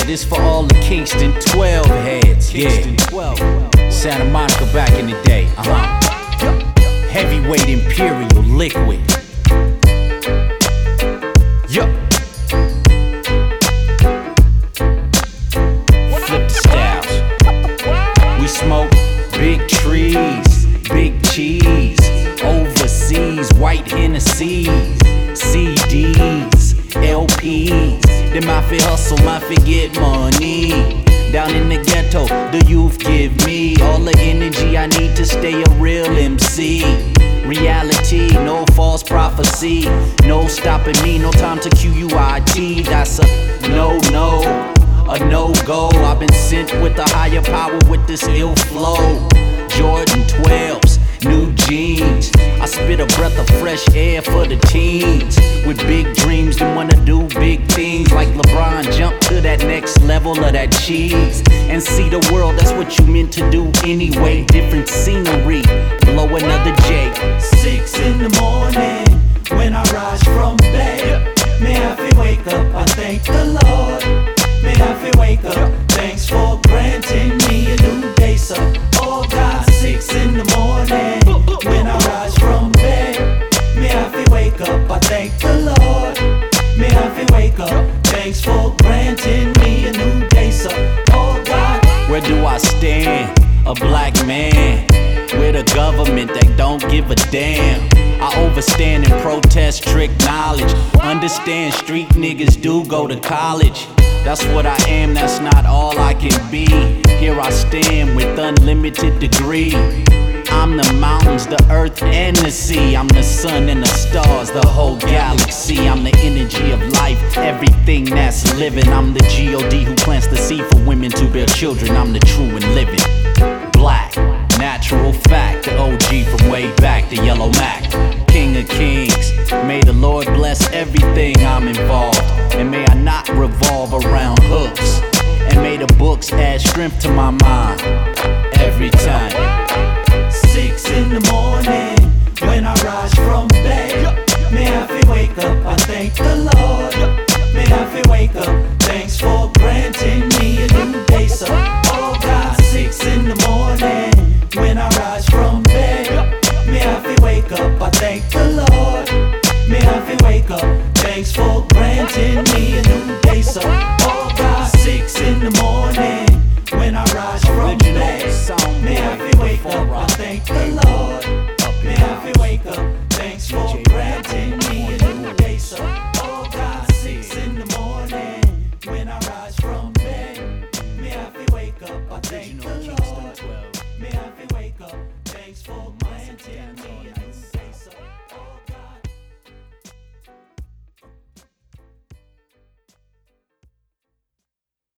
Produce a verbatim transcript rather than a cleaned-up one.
this for all the Kingston twelve heads. Kingston Yeah, twelve. Santa Monica back in the day. Uh huh. Heavyweight Imperial Liquid. Yup. Flip the styles. We smoke big trees, big cheese. Overseas, white Hennessy, C Ds, L Ps. The mafia hustle, mafia get money. Down in the ghetto, the youth give me all the energy I need to stay a real M C. Reality, no false prophecy. No stopping me, no time to Q U I T. That's a no-no, a no-go. I've been sent with a higher power with this ill flow. Jordan twelves, new jeans. I spit a breath of fresh air for the teens. With big dreams, they wanna do big things. Like LeBron, jump to that next level of that cheese. And see the world, that's what you meant to do anyway. Different scenery, blow another J. Six in the morning, when I rise from bed. May I feel wake up, I thank the Lord. May I feel wake up, thanks for granting me a new day, so oh God. Six in the morning, when I rise from bed. May I feel wake up, I thank the Lord. May I feel wake up, thanks for granting me a new day, so oh God. Where do I stand? A black man with a government that don't give a damn. I overstand and protest trick knowledge. Understand street niggas do go to college. That's what I am, that's not all I can be. Here I stand with unlimited degree. I'm the mountains, the earth, and the sea. I'm the sun and the stars, the whole galaxy. I'm the energy of life, everything that's living. I'm the G O D who plants the seed for women to bear children. I'm the true and living. Black, natural fact. The O G from way back, the Yellow Mac. King of kings, may the Lord bless everything I'm involved. And may I not revolve around hooks. And may the books add strength to my mind every time. Six in the morning, when I rise from bed. May I feel wake up, I thank the Lord. May I feel wake up, thanks for granting me a new day, so oh God. Six in the morning, when I rise from bed. May I feel wake up, I thank the Lord. May I feel wake up, thanks for granting me a new day, so oh God. Six in the morning, when I rise from bed. May I feel wake up, I thank the Lord. May I feel wake up, thanks for granting me a new day, so oh God. Six in the morning, when I rise from bed. May I feel wake up, I thank the Lord. May I feel wake up, thanks for granting me a new day, so